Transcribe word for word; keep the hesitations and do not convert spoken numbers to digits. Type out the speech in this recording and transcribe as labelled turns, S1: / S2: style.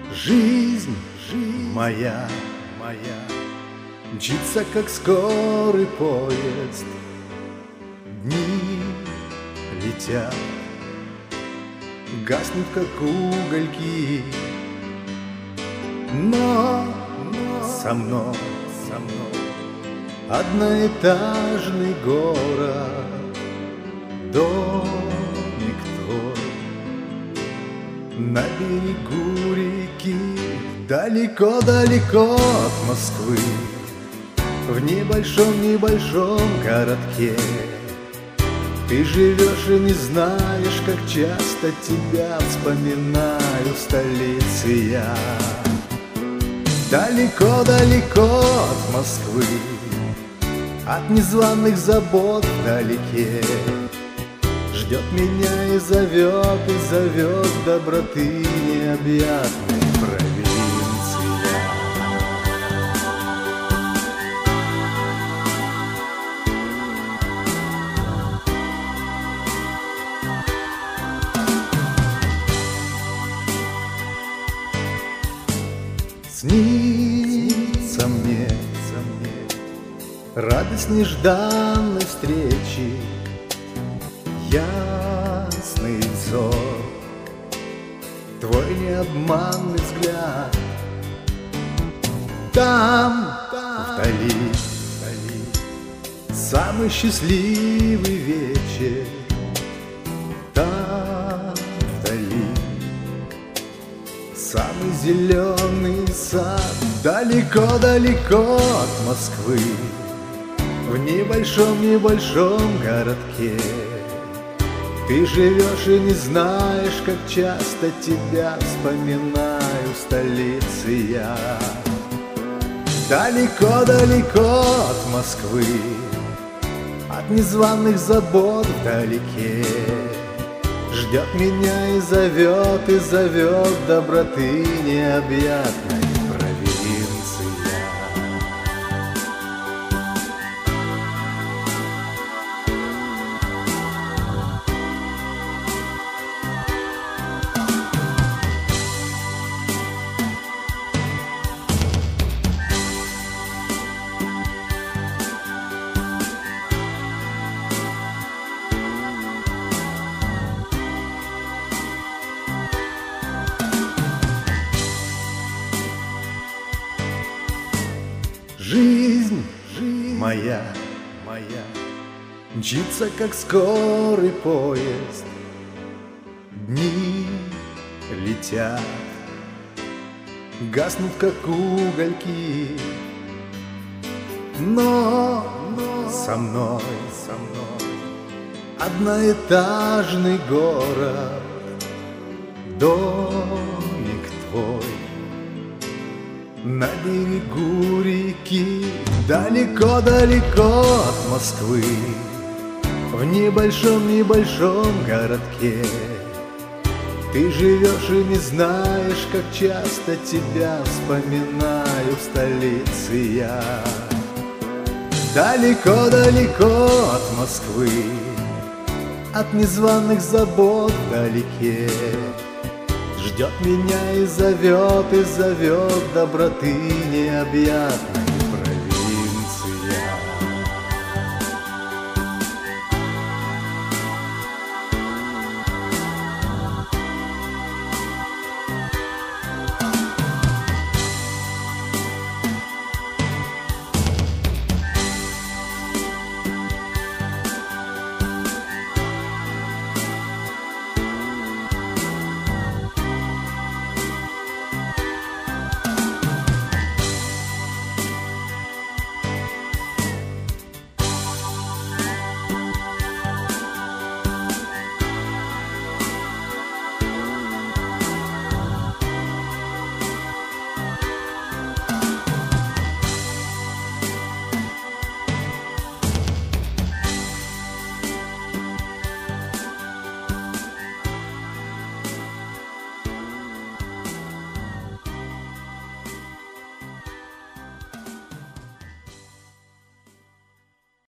S1: Жизнь, жизнь моя, моя мчится, как скорый поезд. Дни летят, гаснут, как угольки. Но, но со мной, со мной одноэтажный город, домик твой на берегу реки, далеко-далеко от Москвы, в небольшом-небольшом городке. Ты живешь и не знаешь, как часто тебя вспоминаю в столице я. Далеко-далеко от Москвы, от незваных забот вдалеке, ждет меня и зовет, и зовет доброты необъятной провинция. Снится мне, радость нежданной встречи, ясный взор, твой необманный взгляд. Там, там вдали, вдали самый счастливый вечер. Там вдали самый зеленый сад, далеко-далеко от Москвы, в небольшом-небольшом городке. Ты живешь и не знаешь, как часто тебя вспоминаю в столице я. Далеко-далеко от Москвы, от незваных забот вдалеке, ждет меня и зовет, и зовет доброты необъятной провинция. Жизнь, жизнь моя, моя мчится, как скорый поезд. Дни летят, гаснут, как угольки. Но, но со мной, со мной одноэтажный город, домик твой на берегу реки, далеко-далеко от Москвы, в небольшом-небольшом городке. Ты живешь и не знаешь, как часто тебя вспоминаю в столице я. Далеко-далеко от Москвы, от незваных забот вдалеке, ждет меня и зовет, и зовет доброты необъятной